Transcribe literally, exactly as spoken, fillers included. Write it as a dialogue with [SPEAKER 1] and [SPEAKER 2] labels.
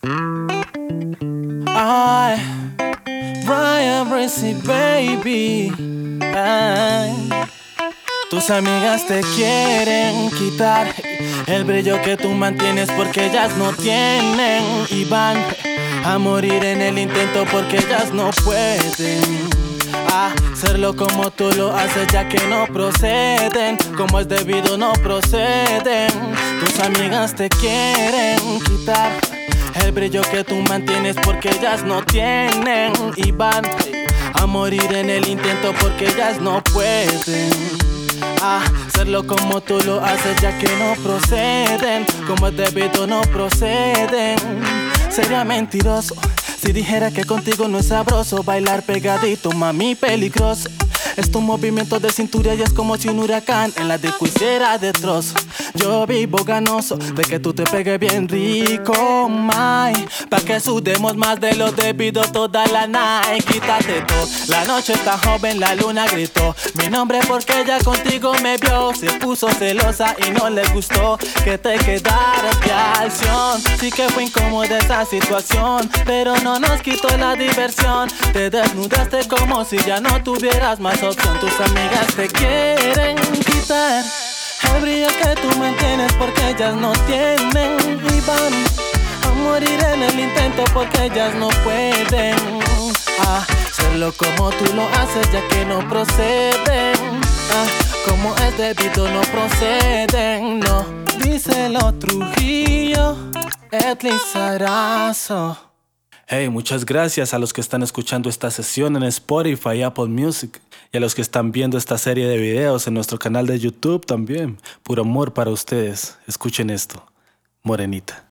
[SPEAKER 1] Ay, Brian Breezy, baby. Ay, tus amigas te quieren quitar el brillo que tú mantienes porque ellas no tienen y van a morir en el intento porque ellas no pueden hacerlo como tú lo haces, ya que no proceden como es debido, no proceden. Tus amigas te quieren quitar el brillo que tú mantienes porque ellas no tienen y van a morir en el intento porque ellas no pueden hacerlo como tú lo haces, ya que no proceden como es debido, no proceden. Sería mentiroso si dijera que contigo no es sabroso bailar pegadito, mami, peligroso. Es tu movimiento de cintura y es como si un huracán en la disco hiciera de trozo. Yo vivo ganoso de que tú te pegues bien rico, my, pa' que sudemos más de lo debido toda la night. Quítate todo, la noche está joven, la luna gritó mi nombre porque ella contigo me vio. Se puso celosa y no le gustó que te quedaras de acción. Sí que fue incómoda esa situación, pero no nos quitó la diversión. Te desnudaste como si ya no tuvieras más opción. Tus amigas te quieren quitar el brillo que tú mantienes porque ellas no tienen y van a morir en el intento porque ellas no pueden hacerlo como tú lo haces, ya que no proceden ah, como es debido, no proceden, no. Díselo Trujillo, Edley Sarazo. Hey, muchas gracias a los que están escuchando esta sesión en Spotify y Apple Music, y a los que están viendo esta serie de videos en nuestro canal de YouTube también. Puro amor para ustedes. Escuchen esto, Morenita.